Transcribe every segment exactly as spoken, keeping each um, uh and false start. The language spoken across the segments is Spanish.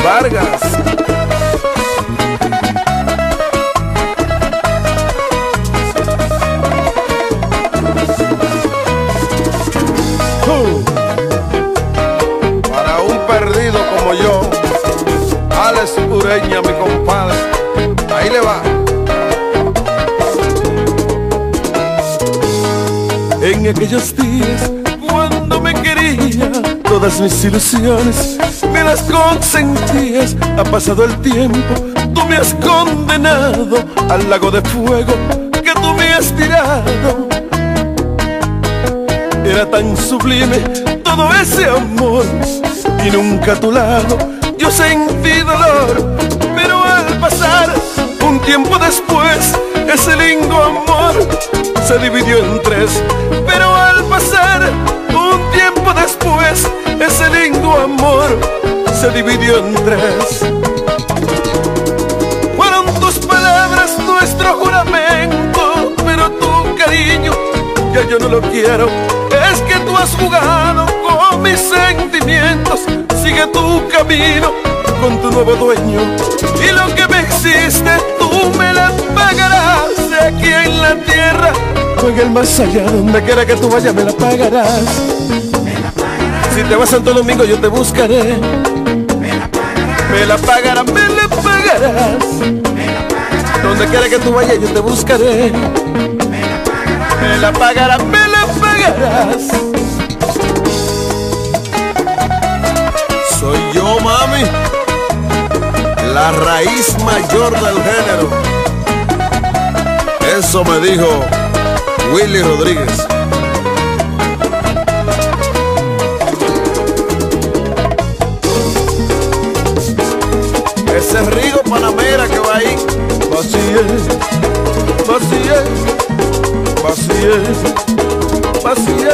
Vargas. Uh. Para un perdido como yo, Alex Ureña, mi compadre, ahí le va. En aquellos días cuando me quería, todas mis ilusiones me las consentías. Ha pasado el tiempo, tú me has condenado al lago de fuego que tú me has tirado. Era tan sublime todo ese amor y nunca a tu lado yo sentí dolor. Pero al pasar un tiempo después, ese lindo amor se dividió en tres. Pero al pasar un tiempo después, ese lindo amor se dividió en tres. Fueron tus palabras nuestro juramento, pero tu cariño ya yo no lo quiero. Es que tú has jugado con mis sentimientos. Sigue tu camino con tu nuevo dueño, y lo que me hiciste tú me la pagarás, de aquí en la tierra o en el más allá. Donde quiera que tú vayas me la pagarás. Si te vas a Santo Domingo yo te buscaré. Me la pagarás, me la pagarás. Donde quiera que tú vayas yo te buscaré. Me la pagarás, me la pagarás. Soy yo, mami, la raíz mayor del género. Eso me dijo Willy Rodríguez. Ese Rigo Panamera que va ahí. Vacíe, vacíe, vacíe, vacíe,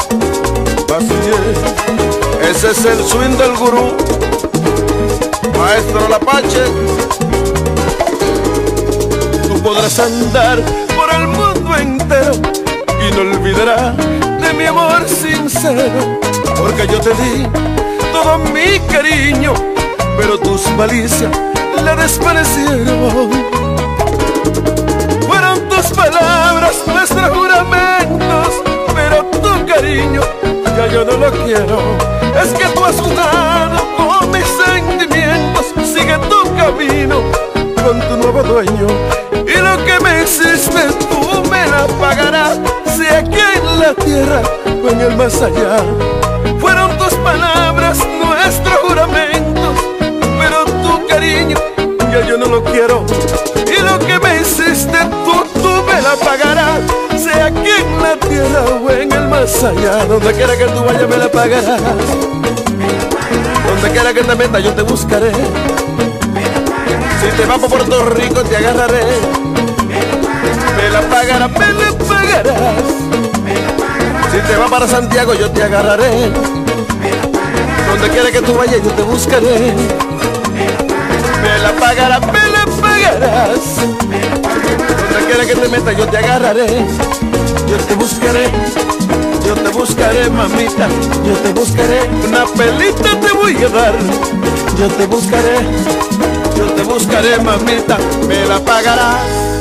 vacíe. Ese es el swing del gurú, Maestro Lapache. Tú podrás andar por el mundo entero y no olvidarás de mi amor sincero, porque yo te di todo mi cariño, pero tus malicias le desvanecieron. Fueron tus palabras nuestros juramentos, pero tu cariño ya yo no lo quiero. Es que tú has jugado con mis sentimientos. Sigue tu camino con tu nuevo dueño, y lo que me hiciste tú me la pagarás, sea aquí en la tierra o en el más allá. Fueron tus palabras nuestros juramentos, pero tu cariño ya yo no lo quiero, y lo que me hiciste tú, tú me la pagarás, sea aquí en la tierra o en el más allá. Donde quiera que tú vayas me la pagarás. Donde quiera que te metas yo te buscaré. Si te vas por Puerto Rico te agarraré. Me la pagarás, me la pagarás. Si te vas para Santiago yo te agarraré. Donde quiera que tú vayas yo te buscaré. Me la pagarás, me la pagarás. Donde quiera que te metas yo te agarraré. Yo te buscaré, yo te buscaré, mamita. Yo te buscaré, una pelita te voy a dar. Yo te buscaré, yo te buscaré, mamita. Me la pagarás.